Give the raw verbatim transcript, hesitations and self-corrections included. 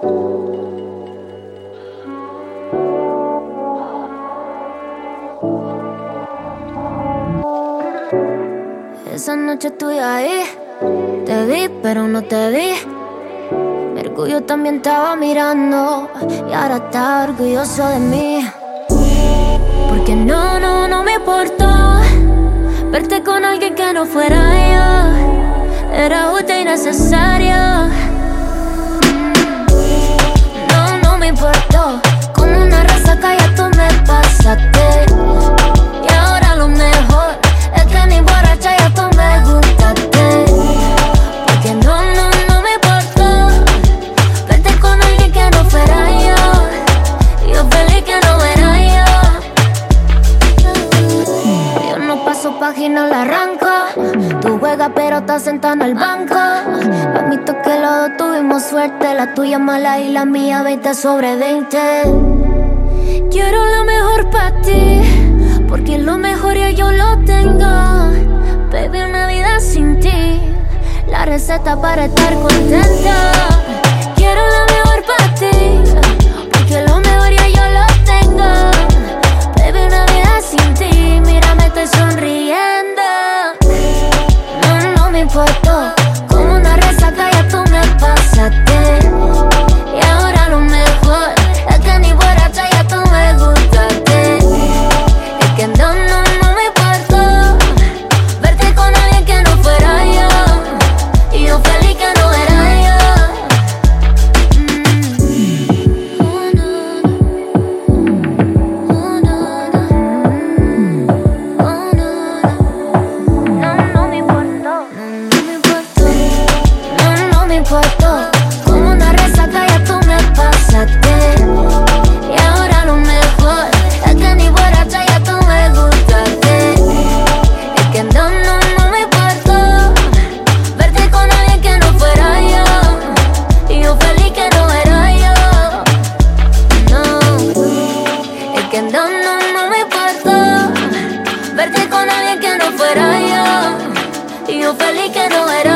Esa noche estuve ahí, te vi pero no te vi. Mercurio también estaba mirando y ahora está orgulloso de mí. Porque no, no, no me importó verte con alguien que no fuera yo. Era justo y necesario. No, no me importó. Como una resaca ya tú me pasaste. Y ahora lo mejor es que ni borracha ya tú me gustaste. Porque no, no, no me importó verte con alguien que no fuera yo. Yo feliz que no era yo. Yo no paso página, la arranco. Tú juegas pero estás sentado en el banco. Admito que los dos tuvimos suerte. La tuya mala y la mía veinte sobre veinte. Quiero lo mejor para ti, porque lo mejor ya yo lo tengo. Baby, una vida sin ti, la receta para estar contenta. Quiero lo mejor para ti, porque lo mejor ya yo lo tengo. Baby, una vida sin ti, mira me estoy sonriendo. No, no me importó, como una resaca ya tú me pasaste. Y ahora lo mejor es que ni borracha ya tú me gustaste. Es que no, no, no me importó verte con alguien que no fuera yo. Y yo feliz que no era yo. Mm. Oh, no, oh, no, no. Oh, no, no, no me importó. No, no me importó. No, no me importó. Como una resaca ya tú me pasaste. Y ahora lo mejor es que ni borracha ya tú me gustaste. Es que no, no, no me importó verte con alguien que no fuera yo. Y yo feliz que no era yo. No, es que no, no, no me importó verte con alguien que no fuera yo. Y yo feliz que no era